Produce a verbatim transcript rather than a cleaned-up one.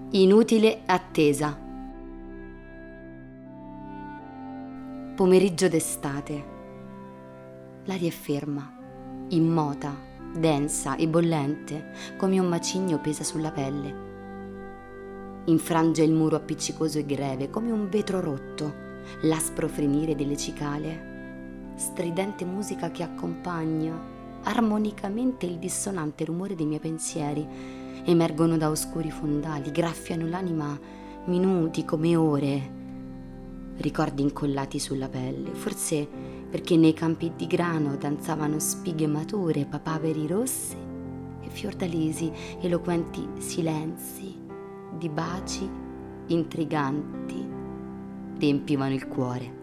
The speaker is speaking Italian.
Inutile attesa. Pomeriggio d'estate. L'aria è ferma, immota, densa e bollente, come un macigno pesa sulla pelle. Infrange il muro appiccicoso e greve, come un vetro rotto, l'aspro frenire delle cicale. Stridente musica che accompagna armonicamente il dissonante rumore dei miei pensieri. Emergono da oscuri fondali, graffiano l'anima minuti come ore. Ricordi incollati sulla pelle, forse perché nei campi di grano danzavano spighe mature, papaveri rossi e fiordalisi, eloquenti silenzi di baci intriganti riempivano il cuore.